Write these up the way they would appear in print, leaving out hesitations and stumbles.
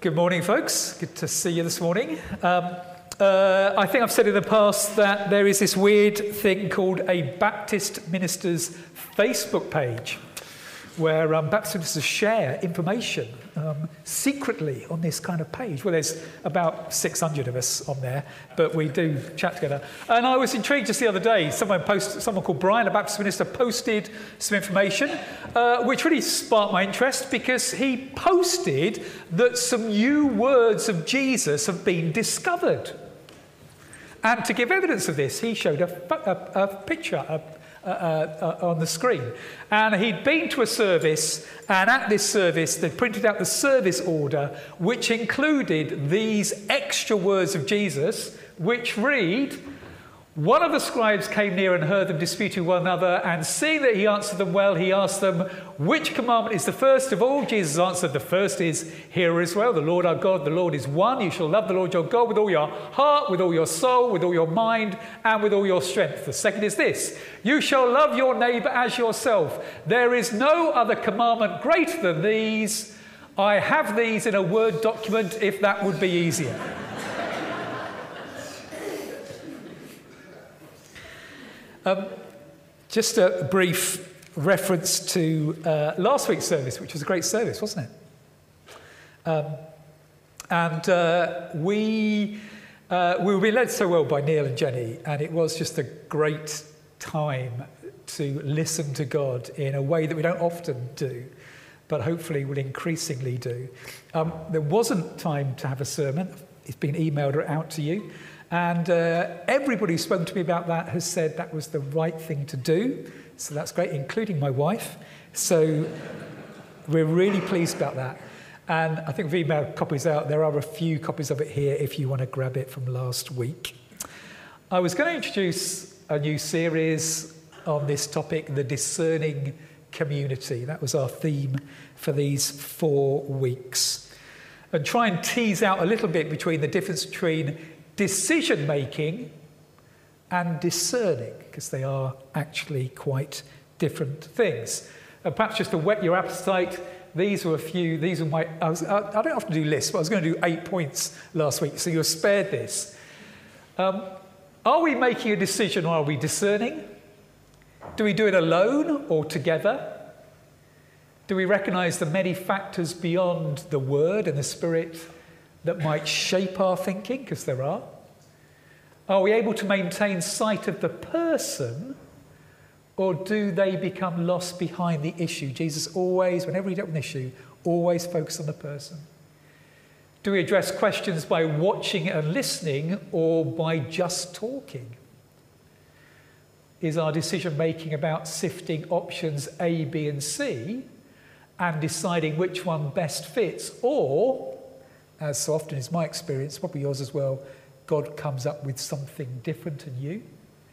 Good morning, folks. Good to see you this morning. I think I've said in the past that there is this weird thing called a Baptist minister's Facebook page where Baptist ministers share information secretly on this kind of page. Well, there's about 600 of us on there, but we do chat together. And I was intrigued just the other day, someone called Brian, a Baptist minister, posted some information, which really sparked my interest because he posted that some new words of Jesus have been discovered. And to give evidence of this, he showed a picture on the screen. And he'd been to a service, and at this service, they printed out the service order, which included these extra words of Jesus, which read, "One of the scribes came near and heard them disputing one another, and seeing that he answered them well, he asked them, 'Which commandment is the first of all?' Jesus answered, 'The first is, hear Israel, the Lord our God, the Lord is one. You shall love the Lord your God with all your heart, with all your soul, with all your mind, and with all your strength. The second is this, you shall love your neighbour as yourself. There is no other commandment greater than these. I have these in a Word document if that would be easier.'" Just a brief reference to last week's service, which was a great service, wasn't it? We were being led so well by Neil and Jenny, and it was just a great time to listen to God in a way that we don't often do, but hopefully will increasingly do. There wasn't time to have a sermon. It's been emailed out to you. And everybody who's spoken to me about that has said that was the right thing to do. So that's great, including my wife. So we're really pleased about that. And I think we've emailed copies out. There are a few copies of it here if you want to grab it from last week. I was going to introduce a new series on this topic, the discerning community. That was our theme for these 4 weeks. And try and tease out a little bit between the difference between decision-making and discerning, because they are actually quite different things. Perhaps just to whet your appetite, these were my, I don't often do lists, but I was going to do 8 points last week, so you're spared this. Are we making a decision or are we discerning? Do we do it alone or together? Do we recognise the many factors beyond the Word and the Spirit that might shape our thinking, because there are? Are we able to maintain sight of the person, or do they become lost behind the issue? Jesus always, whenever he dealt with an issue, always focused on the person. Do we address questions by watching and listening, or by just talking? Is our decision-making about sifting options A, B, and C, and deciding which one best fits, or, as so often is my experience, probably yours as well, God comes up with something different and new?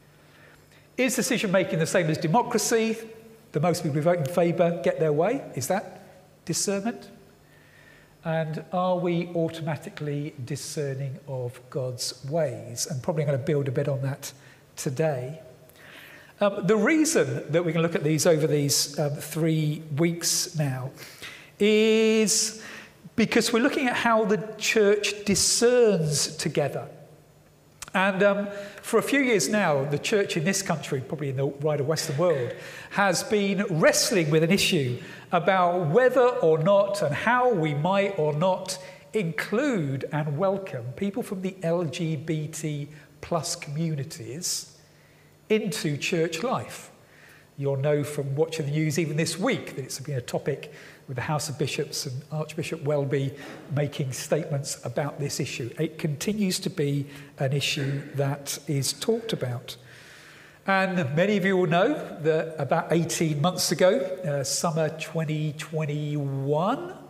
Is decision-making the same as democracy? The most people who vote in favour get their way. Is that discernment? And are we automatically discerning of God's ways? And probably going to build a bit on that today. The reason that we can look at these over these 3 weeks now is because we're looking at how the church discerns together. And for a few years now, the church in this country, probably in the wider Western world, has been wrestling with an issue about whether or not and how we might or not include and welcome people from the LGBT plus communities into church life. You'll know from watching the news even this week that it's been a topic with the House of Bishops and Archbishop Welby making statements about this issue. It continues to be an issue that is talked about. And many of you will know that about 18 months ago, summer 2021,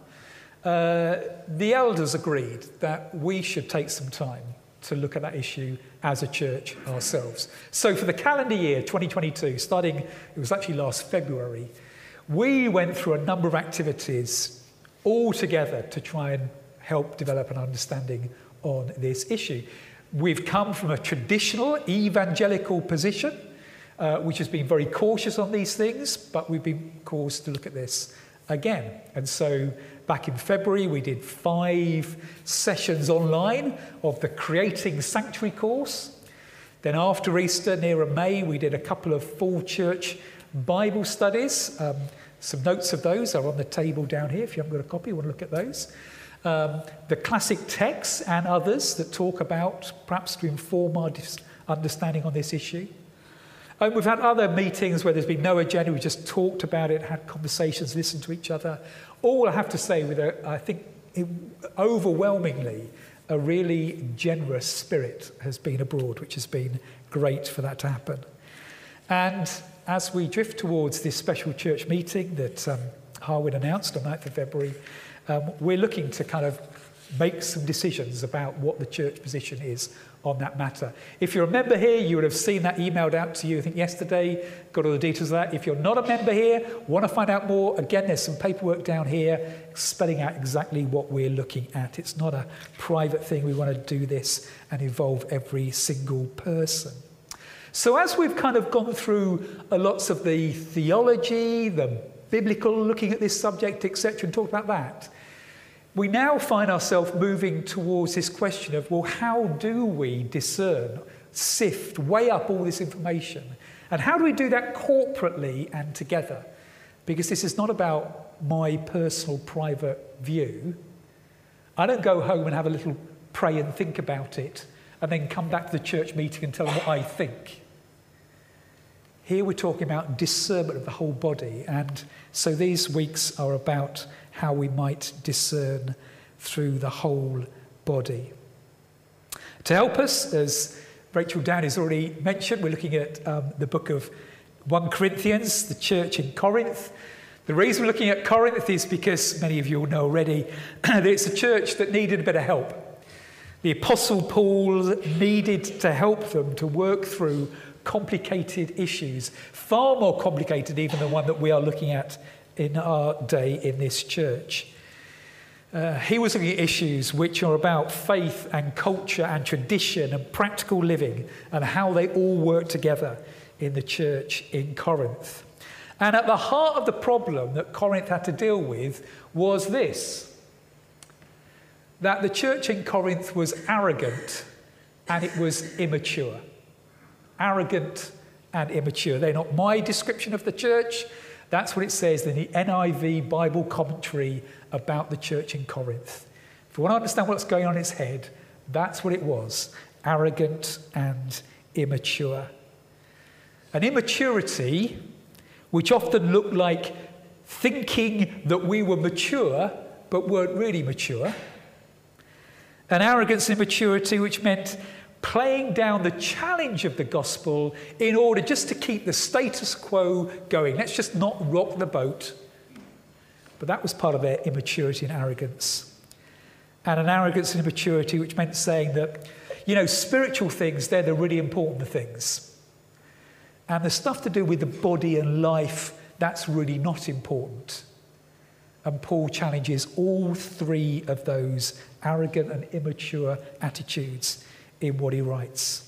the elders agreed that we should take some time to look at that issue as a church ourselves. So for the calendar year 2022, starting, it was actually last February, we went through a number of activities all together to try and help develop an understanding on this issue. We've come from a traditional evangelical position, which has been very cautious on these things, but we've been caused to look at this again. And so back in February, we did 5 sessions online of the Creating Sanctuary course. Then after Easter, nearer May, we did a couple of full church Bible studies. Some notes of those are on the table down here. If you haven't got a copy, you want to look at those. The classic texts and others that talk about, perhaps to inform our understanding on this issue. And we've had other meetings where there's been no agenda. We just talked about it, had conversations, listened to each other. All I have to say with I think overwhelmingly, a really generous spirit has been abroad, which has been great for that to happen. And as we drift towards this special church meeting that Harwin announced on 9th of February, we're looking to kind of make some decisions about what the church position is on that matter. If you're a member here, you would have seen that emailed out to you, I think yesterday, got all the details of that. If you're not a member here, want to find out more, again, there's some paperwork down here spelling out exactly what we're looking at. It's not a private thing. We want to do this and involve every single person. So as we've kind of gone through lots of the theology, the biblical, looking at this subject, etc., and talked about that, we now find ourselves moving towards this question of, well, how do we discern, sift, weigh up all this information? And how do we do that corporately and together? Because this is not about my personal private view. I don't go home and have a little pray and think about it and then come back to the church meeting and tell them what I think. Here we're talking about discernment of the whole body, and so these weeks are about how we might discern through the whole body. To help us, as Rachel Downey has already mentioned, we're looking at the book of 1 Corinthians, the church in Corinth. The reason we're looking at Corinth is because many of you will know already that it's a church that needed a bit of help. The Apostle Paul needed to help them to work through complicated issues, far more complicated even than the one that we are looking at in our day in this church. He was looking at issues which are about faith and culture and tradition and practical living and how they all work together in the church in Corinth. And at the heart of the problem that Corinth had to deal with was this: that the church in Corinth was arrogant and it was immature. Arrogant and immature. They're not my description of the church. That's what it says in the NIV Bible commentary about the church in Corinth. If you want to understand what's going on in its head, that's what it was: arrogant and immature. An immaturity which often looked like thinking that we were mature but weren't really mature. An arrogance and immaturity which meant playing down the challenge of the gospel in order just to keep the status quo going. Let's just not rock the boat. But that was part of their immaturity and arrogance. And an arrogance and immaturity which meant saying that, spiritual things, they're the really important things. And the stuff to do with the body and life, that's really not important. And Paul challenges all 3 of those arrogant and immature attitudes in what he writes.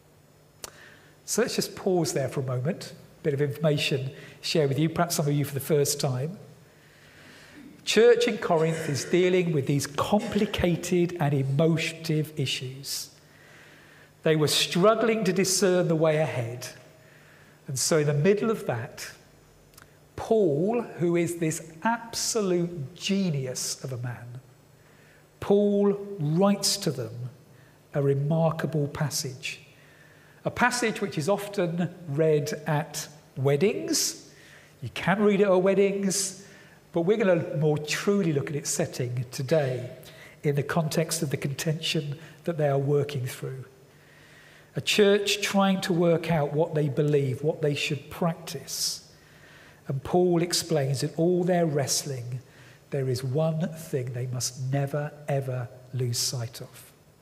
So let's just pause there for a moment. A bit of information share with you, perhaps some of you for the first time. Church in Corinth is dealing with these complicated and emotive issues. They were struggling to discern the way ahead. And so in the middle of that, Paul, who is this absolute genius of a man, Paul writes to them a remarkable passage. A passage which is often read at weddings. You can read it at weddings, but we're going to more truly look at its setting today in the context of the contention that they are working through. A church trying to work out what they believe, what they should practice. And Paul explains that all their wrestling, there is one thing they must never, ever lose sight of.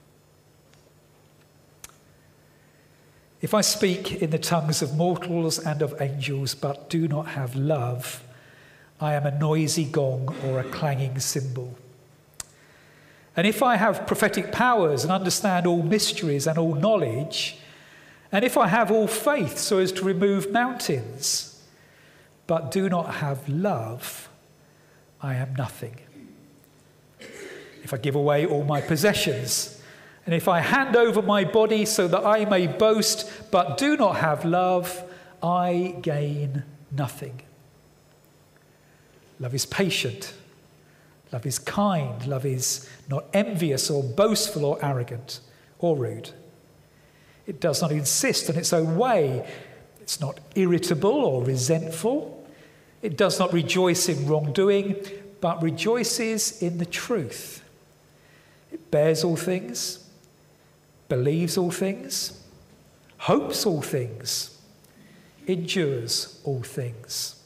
If I speak in the tongues of mortals and of angels, but do not have love, I am a noisy gong or a clanging cymbal. And if I have prophetic powers and understand all mysteries and all knowledge, and if I have all faith so as to remove mountains, but do not have love, I am nothing. if I give away all my possessions, and if I hand over my body so that I may boast, but do not have love, I gain nothing. Love is patient. Love is kind. Love is not envious or boastful or arrogant or rude. It does not insist on its own way. It's not irritable or resentful. It does not rejoice in wrongdoing, but rejoices in the truth. It bears all things, believes all things, hopes all things, endures all things.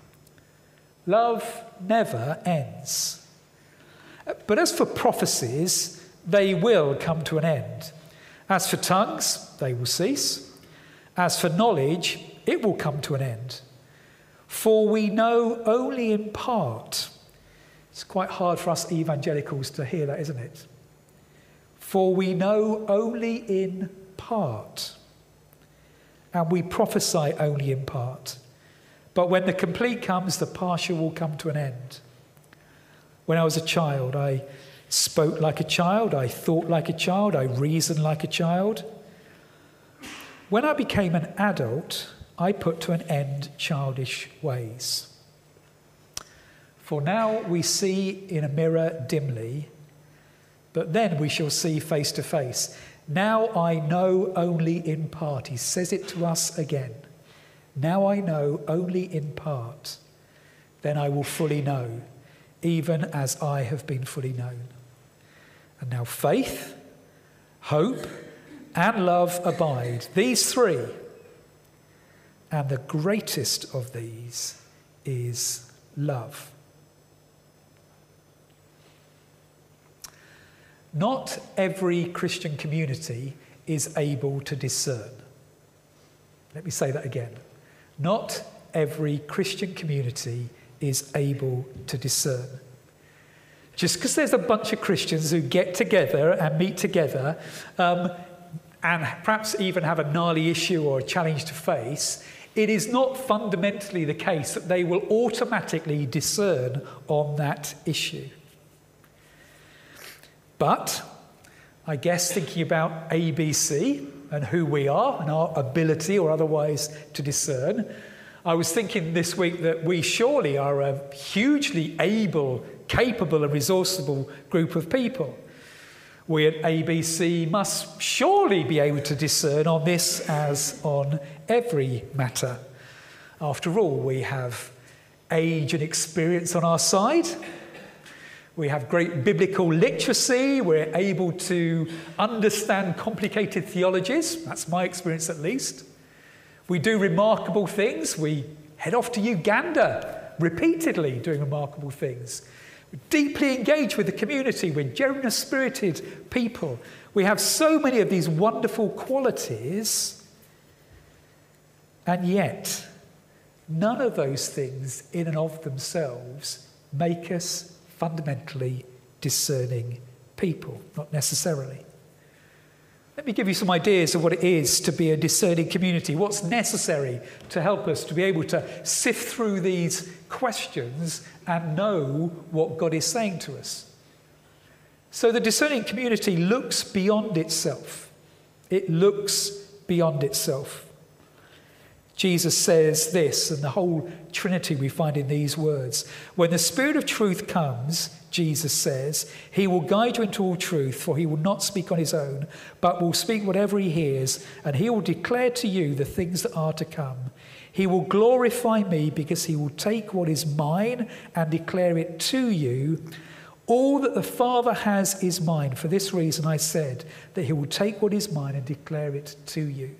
Love never ends. But as for prophecies, they will come to an end. As for tongues, they will cease. As for knowledge, it will come to an end. For we know only in part. It's quite hard for us evangelicals to hear that, isn't it? For we know only in part. And we prophesy only in part. But when the complete comes, the partial will come to an end. When I was a child, I spoke like a child, I thought like a child, I reasoned like a child. When I became an adult, I put to an end childish ways. For now we see in a mirror dimly, but then we shall see face to face. Now I know only in part. He says it to us again. Now I know only in part. Then I will fully know, even as I have been fully known. And now faith, hope, and love abide. These three. And the greatest of these is love. Not every Christian community is able to discern. Let me say that again. Not every Christian community is able to discern. Just because there's a bunch of Christians who get together and meet together and perhaps even have a gnarly issue or a challenge to face, it is not fundamentally the case that they will automatically discern on that issue. But I guess thinking about ABC and who we are and our ability or otherwise to discern, I was thinking this week that we surely are a hugely able, capable and resourceful group of people. We at ABC must surely be able to discern on this as on every matter. After all, we have age and experience on our side. We have great biblical literacy. We're able to understand complicated theologies. That's my experience at least. We do remarkable things. We head off to Uganda repeatedly doing remarkable things. We're deeply engaged with the community. We're generous-spirited people. We have so many of these wonderful qualities, and yet none of those things in and of themselves make us fundamentally discerning people, not necessarily. Let me give you some ideas of what it is to be a discerning community, what's necessary to help us to be able to sift through these questions and know what God is saying to us. So the discerning community looks beyond itself. It looks beyond itself. Jesus says this, and the whole Trinity we find in these words. When the Spirit of truth comes, Jesus says, he will guide you into all truth, for he will not speak on his own, but will speak whatever he hears, and he will declare to you the things that are to come. He will glorify me because he will take what is mine and declare it to you. All that the Father has is mine. For this reason I said that he will take what is mine and declare it to you.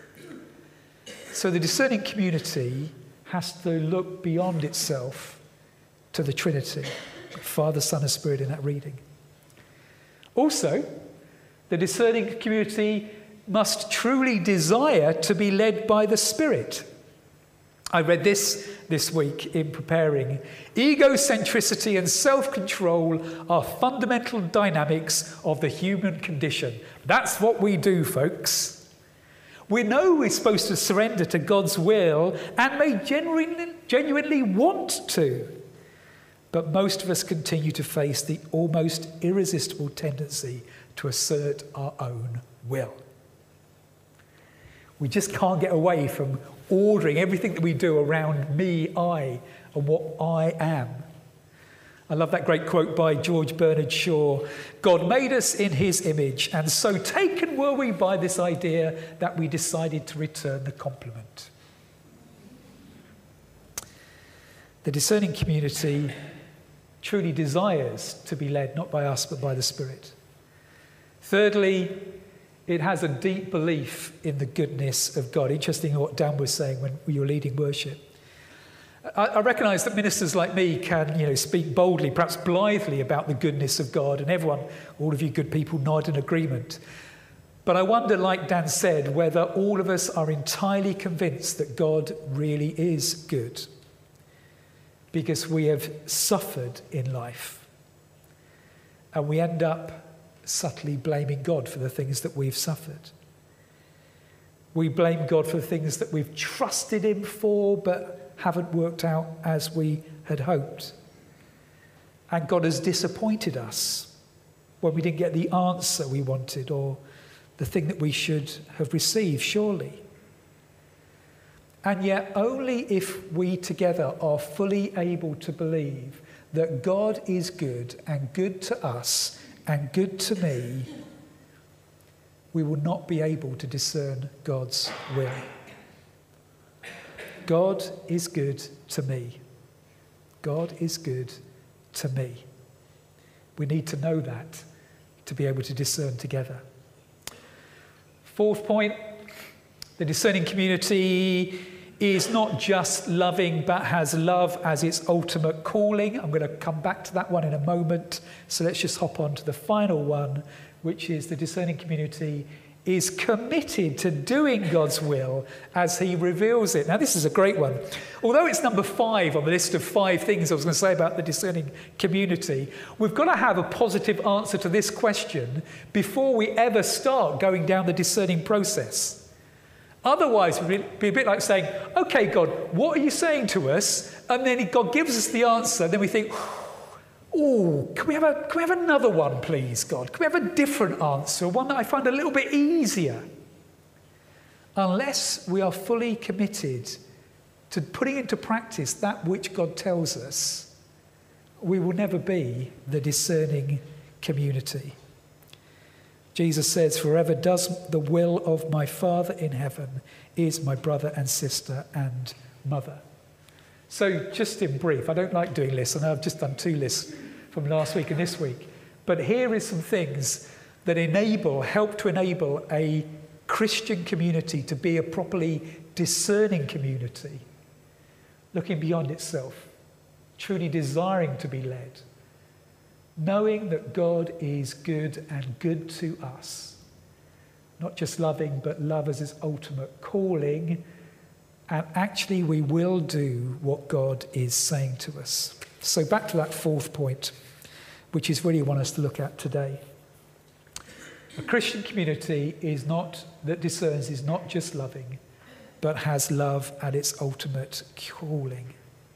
So the discerning community has to look beyond itself to the Trinity, Father, Son, and Spirit in that reading. Also, the discerning community must truly desire to be led by the Spirit. I read this week in preparing. Egocentricity and self-control are fundamental dynamics of the human condition. That's what we do, folks. We know we're supposed to surrender to God's will and may genuinely want to. but most of us continue to face the almost irresistible tendency to assert our own will. We just can't get away from ordering everything that we do around me, I, and what I am. I love that great quote by George Bernard Shaw. God made us in his image, and so taken were we by this idea that we decided to return the compliment. The discerning community truly desires to be led not by us but by the Spirit. Thirdly, it has a deep belief in the goodness of God. Interesting what Dan was saying when you were leading worship. I recognise that ministers like me can, speak boldly, perhaps blithely about the goodness of God, and everyone, all of you good people, nod in agreement. But I wonder, like Dan said, whether all of us are entirely convinced that God really is good, because we have suffered in life, and we end up subtly blaming God for the things that we've suffered. We blame God for the things that we've trusted him for but haven't worked out as we had hoped. And God has disappointed us when we didn't get the answer we wanted or the thing that we should have received, surely. And yet only if we together are fully able to believe that God is good and good to us and good to me, we will not be able to discern God's will. God is good to me. God is good to me. We need to know that to be able to discern together. Fourth point, the discerning community is not just loving but has love as its ultimate calling. I'm going to come back to that one in a moment. So let's just hop on to the final one, which is the discerning community is committed to doing God's will as he reveals it. Now, this is a great one. Although it's number 5 on the list of 5 things I was going to say about the discerning community, we've got to have a positive answer to this question before we ever start going down the discerning process. Otherwise, it would be a bit like saying, okay, God, what are you saying to us? And then God gives us the answer, and then we think, oh, can we have another one, please, God? Can we have a different answer, one that I find a little bit easier? Unless we are fully committed to putting into practice that which God tells us, we will never be the discerning community. Jesus says, "Whoever does the will of my Father in heaven is my brother and sister and mother." So just in brief, I don't like doing lists. I know I've just done 2 lists from last week and this week. But here is some things that help to enable a Christian community to be a properly discerning community, looking beyond itself, truly desiring to be led, knowing that God is good and good to us, not just loving, but love as his ultimate calling. And actually, we will do what God is saying to us. So back to that 4th point, which is really what I want us to look at today. A Christian community that discerns is not just loving, but has love at its ultimate calling.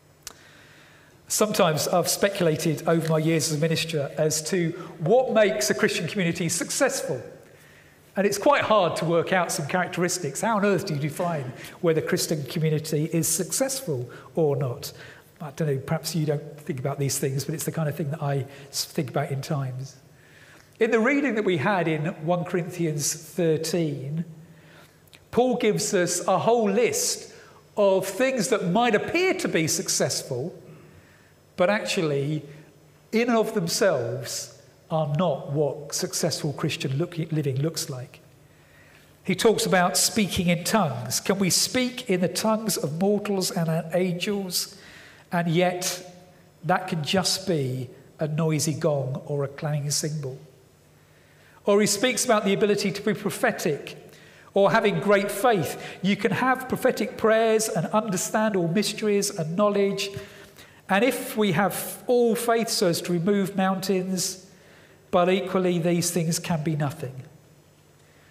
Sometimes I've speculated over my years as a minister as to what makes a Christian community successful. And it's quite hard to work out some characteristics. How on earth do you define whether a Christian community is successful or not? I don't know, perhaps you don't think about these things, but it's the kind of thing that I think about in times. In the reading that we had in 1 Corinthians 13, Paul gives us a whole list of things that might appear to be successful, but actually, in and of themselves, are not what successful Christian living looks like. He talks about speaking in tongues. Can we speak in the tongues of mortals and angels? And yet, that can just be a noisy gong or a clanging cymbal. Or he speaks about the ability to be prophetic or having great faith. You can have prophetic prayers and understand all mysteries and knowledge. And if we have all faith so as to remove mountains, but equally these things can be nothing.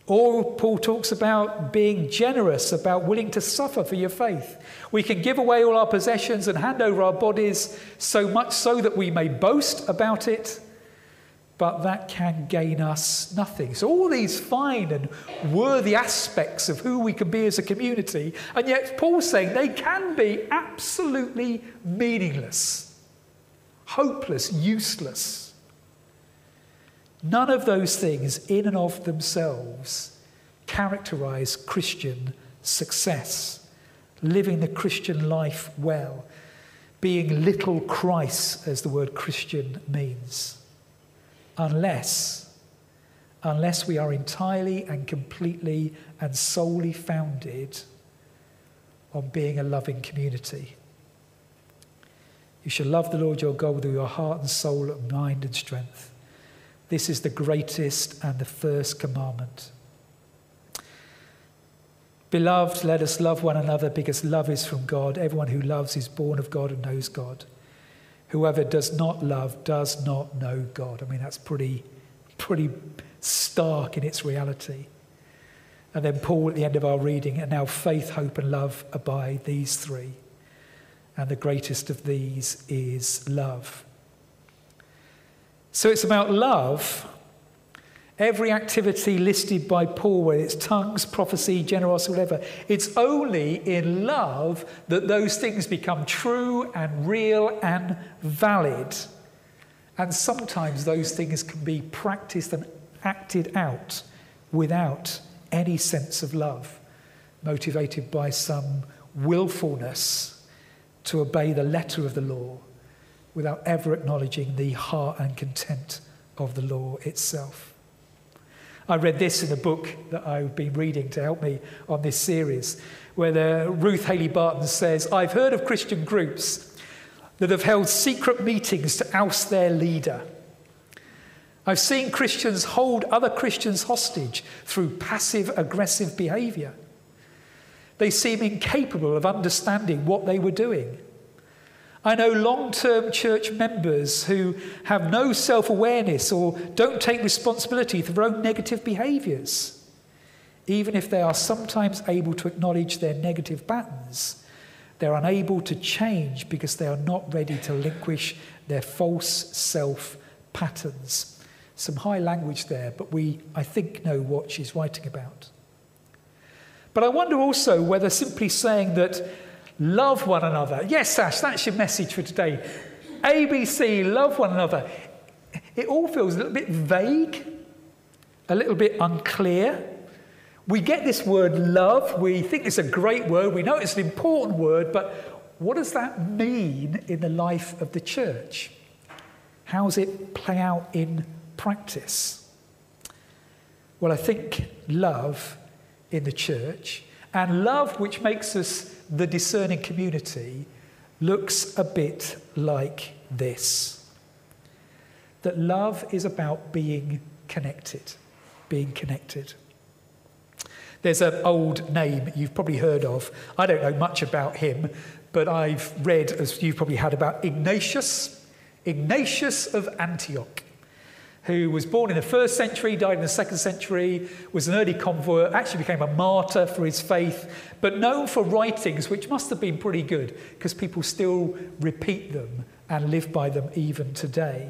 Or Paul talks about being generous, about willing to suffer for your faith. We can give away all our possessions and hand over our bodies, so much so that we may boast about it, but that can gain us nothing. So all these fine and worthy aspects of who we can be as a community, and yet Paul's saying they can be absolutely meaningless, hopeless, useless. None of those things in and of themselves characterize Christian success, living the Christian life well, being little Christ, as the word Christian means, unless we are entirely and completely and solely founded on being a loving community. You shall love the Lord your God with all your heart and soul and mind and strength. This is the greatest and the first commandment. Beloved, let us love one another because love is from God. Everyone who loves is born of God and knows God. Whoever does not love does not know God. I mean, that's pretty stark in its reality. And then Paul at the end of our reading, and now faith, hope and love abide, these three. And the greatest of these is love. So it's about love. Every activity listed by Paul, whether it's tongues, prophecy, generosity, whatever, it's only in love that those things become true and real and valid. And sometimes those things can be practiced and acted out without any sense of love, motivated by some willfulness to obey the letter of the law, without ever acknowledging the heart and content of the law itself. I read this in a book that I've been reading to help me on this series, where Ruth Haley Barton says, I've heard of Christian groups that have held secret meetings to oust their leader. I've seen Christians hold other Christians hostage through passive-aggressive behaviour. They seem incapable of understanding what they were doing. I know long-term church members who have no self-awareness or don't take responsibility for their own negative behaviours. Even if they are sometimes able to acknowledge their negative patterns, they're unable to change because they are not ready to relinquish their false self patterns. Some high language there, but we, I think, know what she's writing about. But I wonder also whether simply saying that love one another. Yes, Ash, that's your message for today. ABC, love one another. It all feels a little bit vague, a little bit unclear. We get this word love. We think it's a great word. We know it's an important word, but what does that mean in the life of the church? How does it play out in practice? Well, I think love in the church, and love which makes us the discerning community, looks a bit like this. That love is about being connected, being connected. There's an old name you've probably heard of. I don't know much about him, but I've read, as you've probably had, about Ignatius of Antioch, who was born in the 1st century, died in the 2nd century, was an early convert, actually became a martyr for his faith, but known for writings which must have been pretty good because people still repeat them and live by them even today.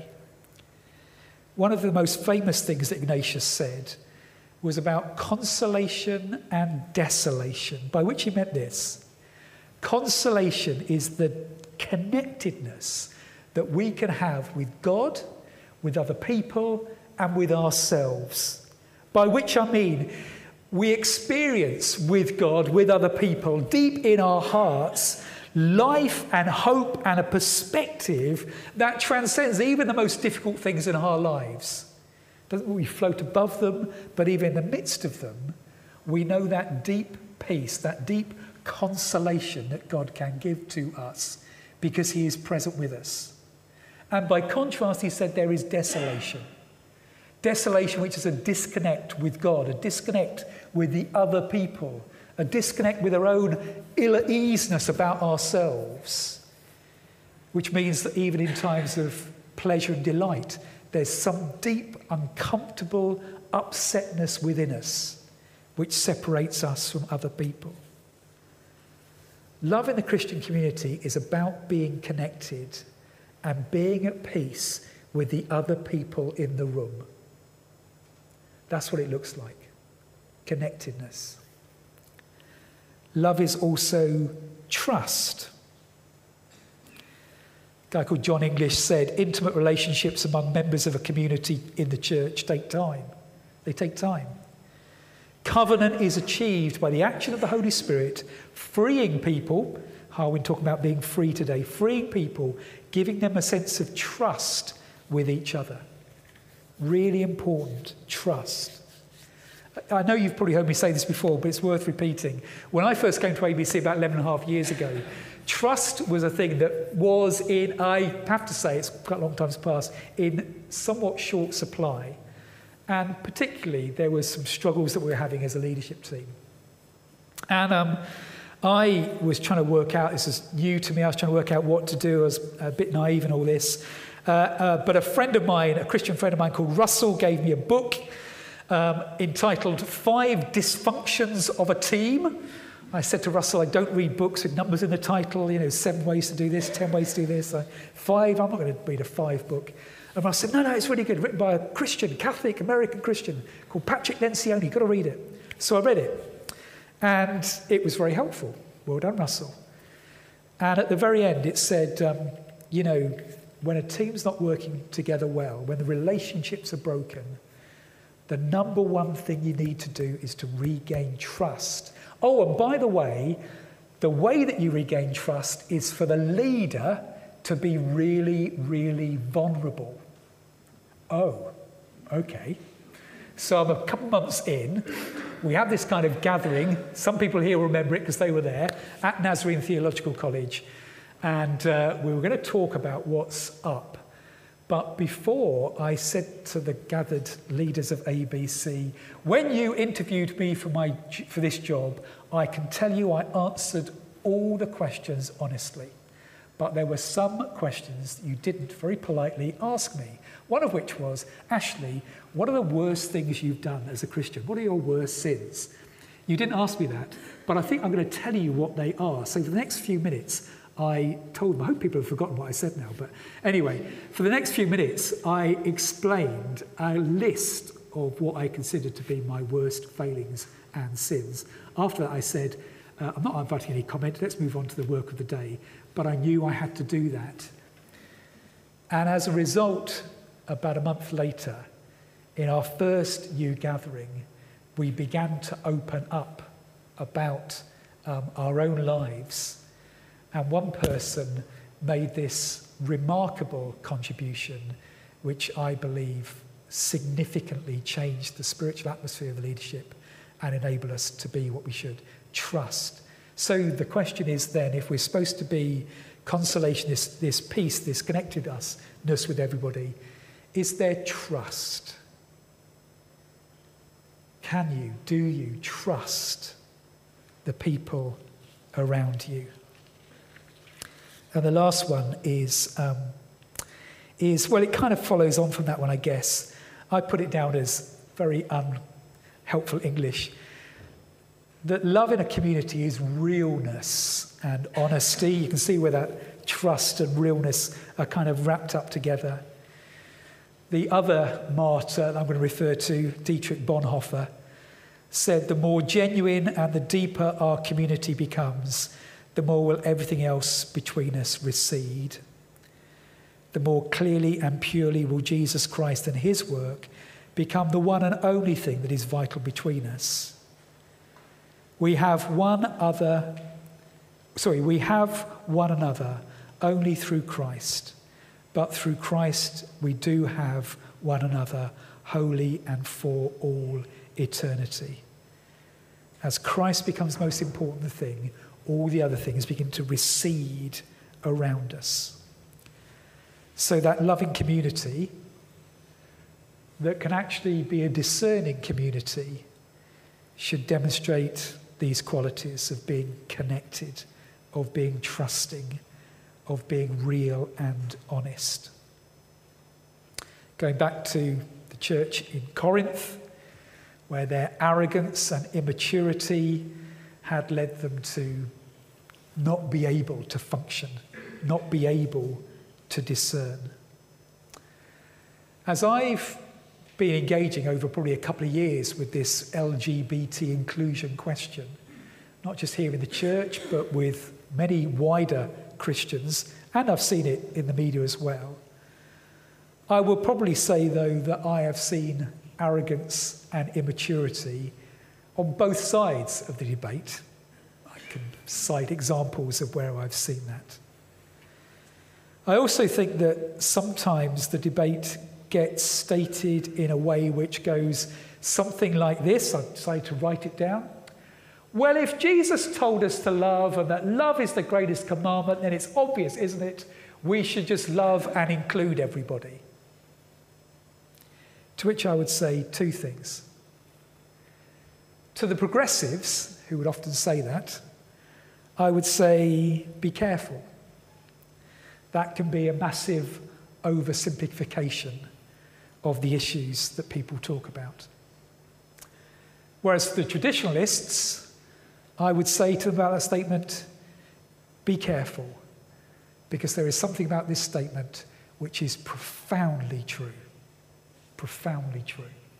One of the most famous things that Ignatius said was about consolation and desolation, by which he meant this. Consolation is the connectedness that we can have with God, with other people, and with ourselves. By which I mean, we experience with God, with other people, deep in our hearts, life and hope and a perspective that transcends even the most difficult things in our lives. Doesn't we float above them, but even in the midst of them, we know that deep peace, that deep consolation that God can give to us because he is present with us. And by contrast, he said there is desolation. Desolation, which is a disconnect with God, a disconnect with the other people, a disconnect with our own ill-at-easeness about ourselves, which means that even in times of pleasure and delight, there's some deep, uncomfortable upsetness within us which separates us from other people. Love in the Christian community is about being connected and being at peace with the other people in the room. That's what it looks like. Connectedness. Love is also trust. A guy called John English said, intimate relationships among members of a community in the church take time. They take time. Covenant is achieved by the action of the Holy Spirit, freeing people. We're talking about being free today. Freeing people, giving them a sense of trust with each other. Really important, trust. I know you've probably heard me say this before, but it's worth repeating. When I first came to ABC about 11 and a half years ago, trust was a thing that was in, I have to say, it's quite a long time past, in somewhat short supply. And particularly, there was some struggles that we were having as a leadership team. And I was trying to work out, this is new to me, I was trying to work out what to do. I was a bit naive in all this. But a friend of mine, a Christian friend of mine called Russell, gave me a book entitled 5 Dysfunctions of a Team. I said to Russell, I don't read books with numbers in the title, 7 ways to do this, 10 ways to do this. 5, I'm not going to read a 5 book. And Russell said, no, it's really good, written by a Christian, Catholic, American Christian called Patrick Lencioni. You've got to read it. So I read it. And it was very helpful. Well done, Russell. And at the very end, it said, when a team's not working together well, when the relationships are broken, the number one thing you need to do is to regain trust. Oh, and by the way that you regain trust is for the leader to be really, really vulnerable. Oh, okay. So I'm a couple months in. We have this kind of gathering. Some people here will remember it because they were there at Nazarene Theological College. And we were going to talk about what's up. But before, I said to the gathered leaders of ABC, when you interviewed me for this job, I can tell you I answered all the questions honestly. But there were some questions you didn't very politely ask me. One of which was, Ashley, what are the worst things you've done as a Christian? What are your worst sins? You didn't ask me that, but I think I'm going to tell you what they are. So for the next few minutes, I told them, I hope people have forgotten what I said now, but anyway, for the next few minutes, I explained a list of what I considered to be my worst failings and sins. After that, I said, I'm not inviting any comment, let's move on to the work of the day, but I knew I had to do that. And as a result, about a month later, in our first new gathering, we began to open up about our own lives. And one person made this remarkable contribution, which I believe significantly changed the spiritual atmosphere of the leadership and enabled us to be what we should, trust. So the question is then, if we're supposed to be consolation, this peace, this connectedness with everybody, is there trust? Do you trust the people around you? And the last one is well, it kind of follows on from that one, I guess. I put it down as very unhelpful English. That love in a community is realness and honesty. You can see where that trust and realness are kind of wrapped up together. The other martyr that I'm going to refer to, Dietrich Bonhoeffer, said the more genuine and the deeper our community becomes, the more will everything else between us recede. The more clearly and purely will Jesus Christ and his work become the one and only thing that is vital between us. We have one another only through Christ, but through Christ we do have one another wholly and for all eternity. As Christ becomes the most important thing, all the other things begin to recede around us. So that loving community that can actually be a discerning community should demonstrate these qualities of being connected, of being trusting, of being real and honest. Going back to the church in Corinth, where their arrogance and immaturity had led them to not be able to function, not be able to discern. As I've been engaging over probably a couple of years with this LGBT inclusion question, not just here in the church, but with many wider Christians, and I've seen it in the media as well, I will probably say, though, that I have seen arrogance and immaturity on both sides of the debate. I can cite examples of where I've seen that. I also think that sometimes the debate gets stated in a way which goes something like this. I decided to write it down. Well, if Jesus told us to love and that love is the greatest commandment, then it's obvious, isn't it? We should just love and include everybody. To which I would say two things. To the progressives, who would often say that, I would say, be careful. That can be a massive oversimplification of the issues that people talk about. Whereas the traditionalists, I would say to them about that statement, be careful, because there is something about this statement which is profoundly true. Profoundly true.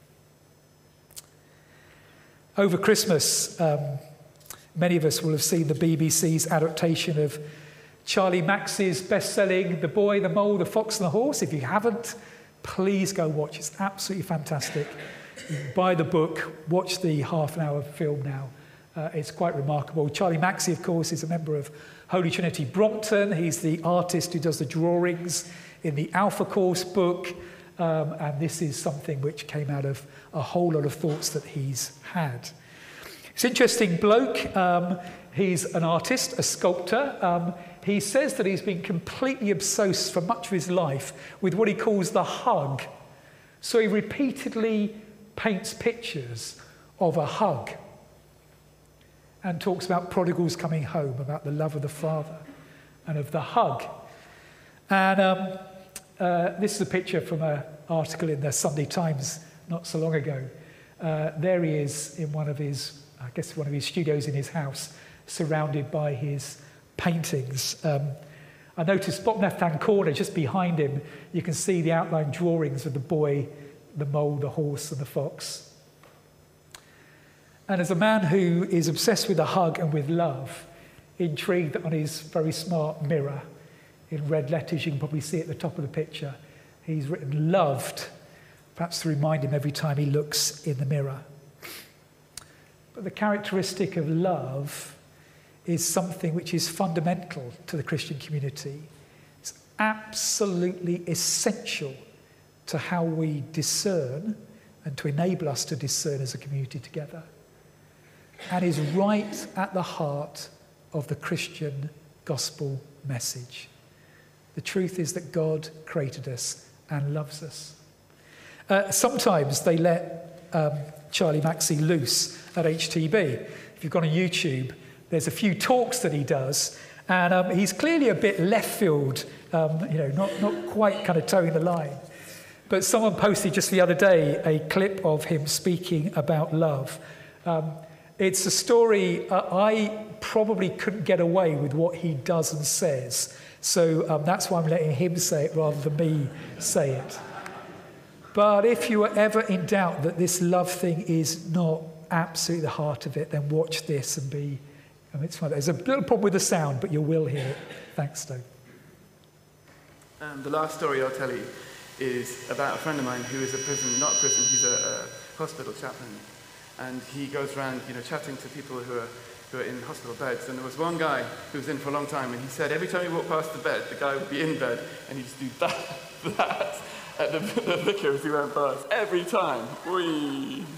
Over Christmas, many of us will have seen the BBC's adaptation of Charlie Maxey's best-selling The Boy, the Mole, the Fox and the Horse. If you haven't, please go watch. It's absolutely fantastic. Buy the book, watch the half-an-hour film now. It's quite remarkable. Charlie Maxey, of course, is a member of Holy Trinity Brompton. He's the artist who does the drawings in the Alpha Course book. And this is something which came out of a whole lot of thoughts that he's had. It's an interesting bloke. He's an artist, a sculptor. He says that he's been completely obsessed for much of his life with what he calls the hug. So he repeatedly paints pictures of a hug and talks about prodigals coming home, about the love of the Father and of the hug. And this is a picture from an article in the Sunday Times not so long ago. There he is in one of his studios in his house, surrounded by his paintings. I noticed bottom left-hand corner, just behind him, you can see the outline drawings of the boy, the mole, the horse, and the fox. And as a man who is obsessed with a hug and with love, intrigued that on his very smart mirror, in red letters, you can probably see at the top of the picture, he's written loved, perhaps to remind him every time he looks in the mirror. But the characteristic of love is something which is fundamental to the Christian community. It's absolutely essential to how we discern and to enable us to discern as a community together, and is right at the heart of the Christian gospel message. The truth is that God created us and loves us. Sometimes they let Charlie Maxey loose at HTB. If you've gone on YouTube, there's a few talks that he does, and he's clearly a bit left field, not quite kind of towing the line. But someone posted just the other day a clip of him speaking about love. It's a story, I probably couldn't get away with what he does and says. So that's why I'm letting him say it rather than me say it. But if you are ever in doubt that this love thing is not absolutely the heart of it, then watch this and be... it's fun. There's a little problem with the sound, but you will hear it. Thanks, Stone. The last story I'll tell you is about a friend of mine who is not a prison, he's a hospital chaplain. And he goes around, chatting to people who are in hospital beds. And there was one guy who was in for a long time, and he said every time he walked past the bed, the guy would be in bed, and he'd just do that at the vicar as he went past. Every time. Wee.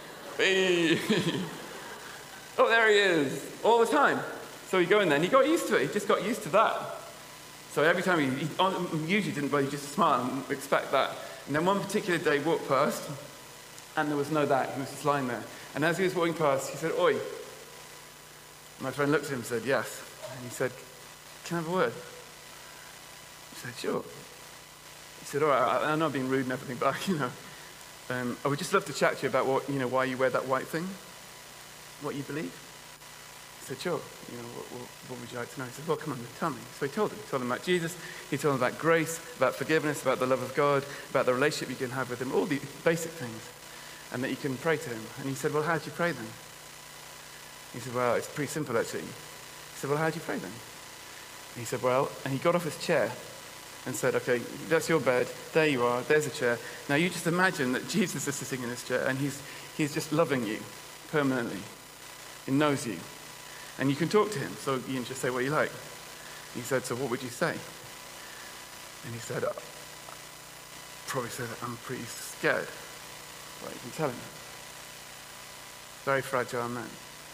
Oh, there he is. All the time. So he'd go in there, and he got used to it. He just got used to that. So every time he usually didn't, but he just smile and expect that. And then one particular day, he walked past, and there was no that. He was just lying there. And as he was walking past, he said, "Oi." My friend looked at him and said, "Yes." And he said, "Can I have a word?" He said, "Sure." He said, "All right, I'm not being rude and everything, but, I would just love to chat to you about why you wear that white thing, what you believe. He said, sure. What would you like to know? He said, well, come on, tell me. So he told him. He told him about Jesus. He told him about grace, about forgiveness, about the love of God, about the relationship you can have with him, all the basic things, and that you can pray to him. And he said, well, how do you pray then? He said, well, it's pretty simple, actually. He said, well, how do you pray then? He said, well, and he got off his chair and said, okay, that's your bed. There you are. There's a chair. Now you just imagine that Jesus is sitting in this chair and he's just loving you permanently. He knows you. And you can talk to him, so you can just say what you like. He said, so what would you say? And he said, probably say that I'm pretty scared. Well, you can tell him. Very fragile man.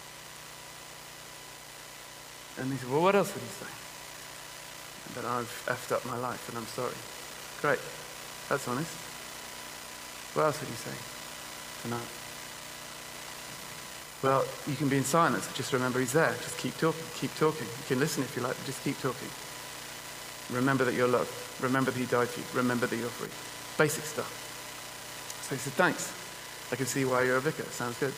And he said, well, what else would you say? And that I've effed up my life and I'm sorry. Great. That's honest. What else would you say tonight? Well, you can be in silence, but just remember he's there. Just keep talking, keep talking. You can listen if you like, but just keep talking. Remember that you're loved. Remember that he died for you. Remember that you're free. Basic stuff. So he said, thanks. I can see why you're a vicar. Sounds good.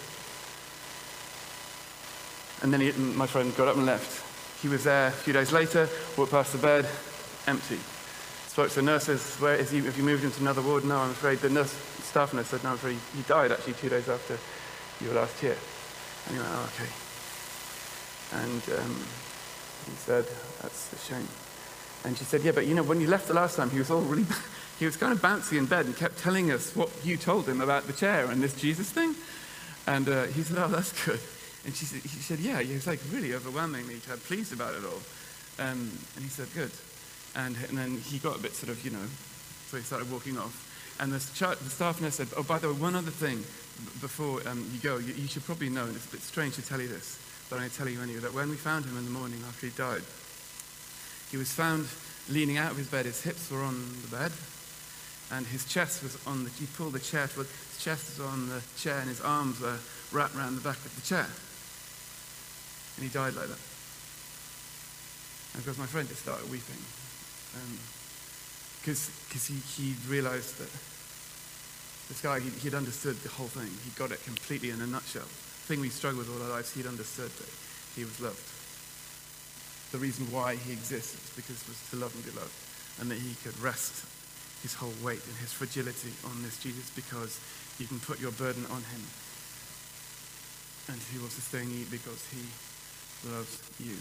And then my friend got up and left. He was there a few days later, walked past the bed, empty. Spoke to the nurses, where is he? Have you moved him to another ward? No, I'm afraid. The staff nurse said, no, I'm afraid he died actually 2 days after you were last here. And he went, oh, okay. And he said, that's a shame. And she said, yeah, but when you left the last time, he was all really, he was kind of bouncy in bed and kept telling us what you told him about the chair and this Jesus thing. And he said, oh, that's good. And he said, yeah, he was like really overwhelmingly kind of pleased about it all. And he said, good. And then he got a bit sort of, so he started walking off. And the staff nurse said, oh, by the way, one other thing before you go, you should probably know, and it's a bit strange to tell you this, but I'm going to tell you anyway, that when we found him in the morning after he died, he was found leaning out of his bed. His hips were on the bed, and his chest was on he pulled the chair towards, his chest was on the chair, and his arms were wrapped around the back of the chair. And he died like that. And of course, my friend just started weeping. Because he realized that this guy, he'd understood the whole thing. He got it completely in a nutshell. The thing we struggle with all our lives, he'd understood that he was loved. The reason why he exists is because it was to love and be loved. And that he could rest his whole weight and his fragility on this Jesus, because you can put your burden on him. And he will sustain you because he loves you.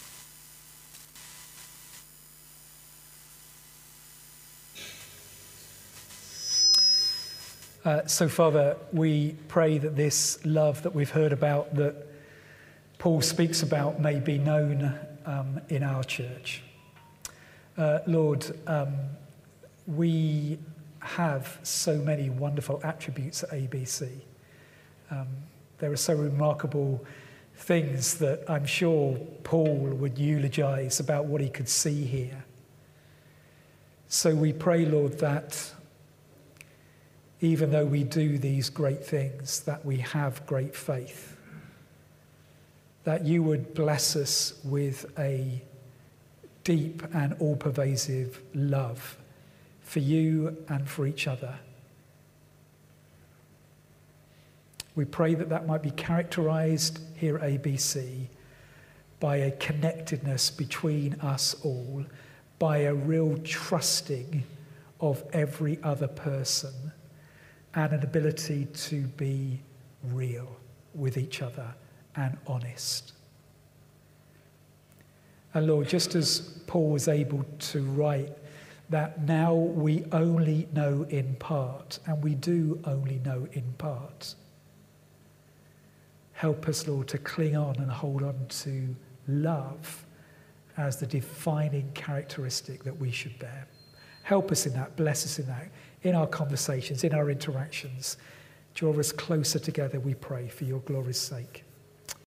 So, Father, we pray that this love that we've heard about, that Paul speaks about, may be known in our church. Lord, we have so many wonderful attributes at ABC. There are so remarkable things that I'm sure Paul would eulogize about what he could see here. So we pray, Lord, that even though we do these great things, that we have great faith, that you would bless us with a deep and all-pervasive love for you and for each other. We pray that that might be characterized here at ABC by a connectedness between us all, by a real trusting of every other person, and an ability to be real with each other and honest. And Lord, just as Paul was able to write that now we only know in part, and we do only know in part, help us, Lord, to cling on and hold on to love as the defining characteristic that we should bear. Help us in that, bless us in that, in our conversations, in our interactions. Draw us closer together, we pray, for your glory's sake.